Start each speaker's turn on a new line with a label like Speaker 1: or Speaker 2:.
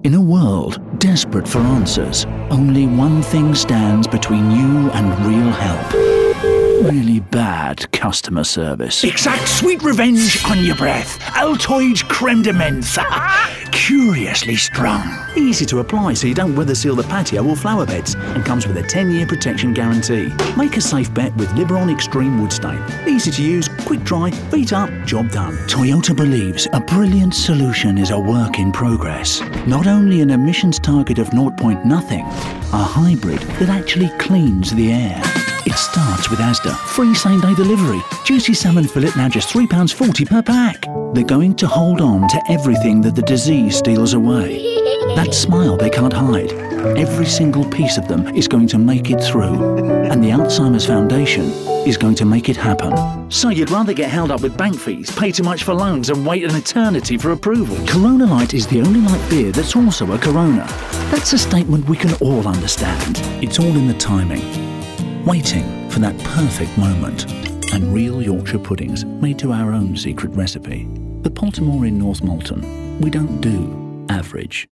Speaker 1: In a world desperate for answers, only one thing stands between you and real help. Really bad customer service.
Speaker 2: Exact sweet revenge on your breath. Altoid creme de menthe. Curiously strong.
Speaker 3: Easy to apply so you don't weather seal the patio or flower beds, and comes with a 10-year protection guarantee. Make a safe bet with Liberon Extreme Wood Stain. Easy to use, quick dry, feet up, job done.
Speaker 1: Toyota believes a brilliant solution is a work in progress. Not only an emissions target of 0.0, a hybrid that actually cleans the air. It starts with Asda. Free same-day delivery. Juicy salmon fillet now just £3.40 per pack. They're going to hold on to everything that the disease steals away. That smile they can't hide. Every single piece of them is going to make it through. And the Alzheimer's Foundation is going to make it happen.
Speaker 3: So you'd rather get held up with bank fees, pay too much for loans and wait an eternity for approval?
Speaker 1: Corona Light is the only light beer that's also a Corona. That's a statement we can all understand. It's all in the timing. Waiting for that perfect moment. And real Yorkshire puddings made to our own secret recipe. The Poltimore in North Malton. We don't do average.